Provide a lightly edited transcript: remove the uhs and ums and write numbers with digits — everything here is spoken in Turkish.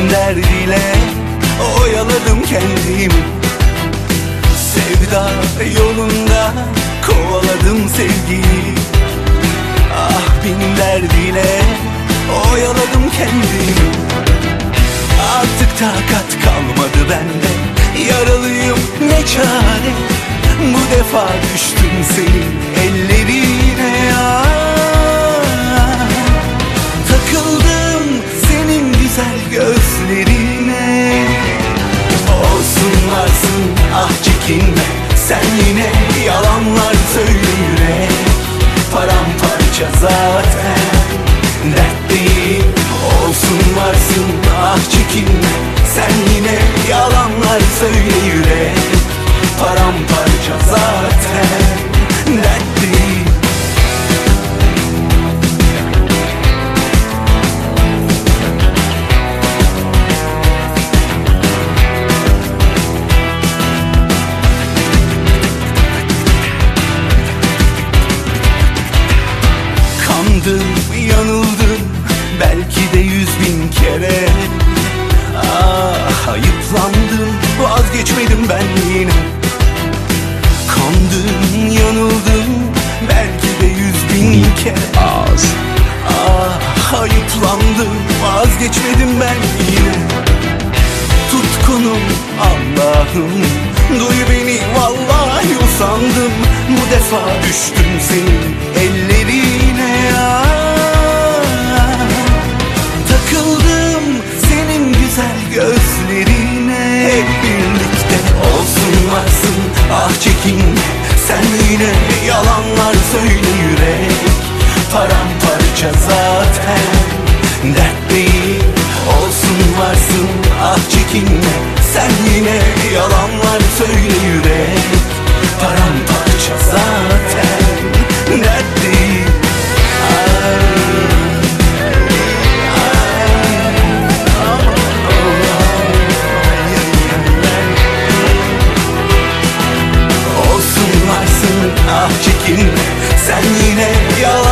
derdiyle oyaladım kendimi. Sevda yolunda kovaladım sevgiyi. Ah bin derdiyle oyaladım kendimi. Artık takat kalmadı bende, yaralıyım ne çare. Bu defa düştüm senin ellerine ya. Takıldım senin güzel gözlerine. Olsun varsın ah çekinme, sen yine yalanlar söyle yürek. Paramparça zaten dert değil. Olsun varsın ah çekinme, sen yine yalanlar söyle yürek. Paramparça zaten dert değil. Kandım, yanıldım belki de 100.000 kere. Ah ayıplandım, vazgeçmedim ben yine. Kandım, yanıldım belki de 100.000 kere. Ah ayıplandım, vazgeçmedim ben yine. Tutkunum Allah'ım, duy beni vallahi usandım. Bu defa düştüm senin ellerine ya. Takıldım senin güzel gözlerine. Hep birlikte olsun varsın ah çekinme, sen yine yalanlar söyle yürek. Paramparça zaten dert değil. Olsun varsın ah çekinme, sen yine yalanlar söyle yürek. Paramparça zaten dert değil. Olsun varsın ah çekinme, sen yine yalan